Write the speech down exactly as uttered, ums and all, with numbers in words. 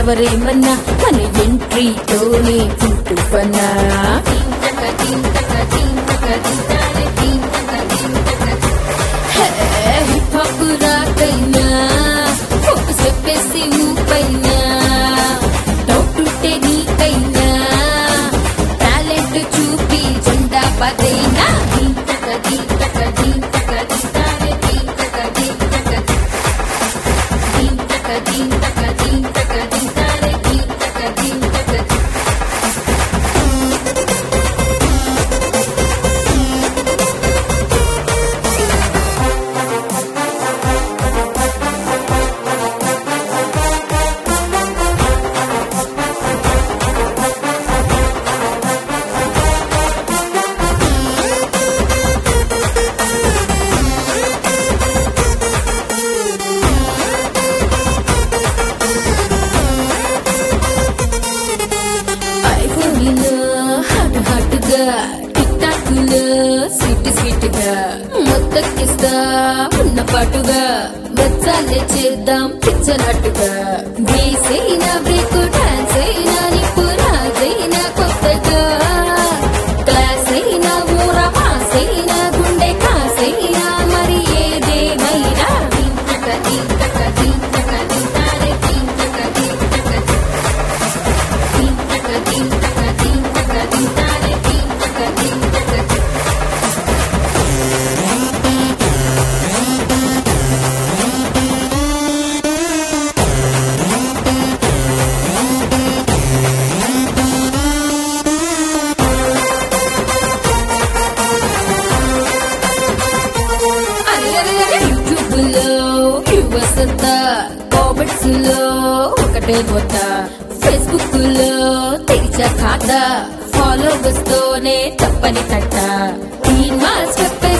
ఎవరేమన్నా మన ఎంట్రీతోనే పుట్టు పన్నా హిప్ హాప్ రాకైనా ఒక చెప్పేసి ఊపైనా డౌటుంటే నీకైనా టాలెంట్ చూపి జెండా పదైనా హాట్ హాట్ గా టిక్ టాక్ లో స్వీట్ స్వీట్ గా మొత్తకిస్తా ఉన్న పాటుగా వచ్చాలే చేద్దాం పిచ్చనట్టుగా వేసైనా బ్రేక్ డాన్స్ అయినా నిప్పు రాజైనా కొత్తగా క్లాస్ అయినా ఊర మాసైనా గుండె కాసైనా మరి ఏదేమైనా కామెంట్స్ లో ఒకటే కొత్త ఫేస్బుక్ లో తెరిచా ఖాతా ఫాలోవర్స్ తోనే తప్పని కట్ట ఈ మాస్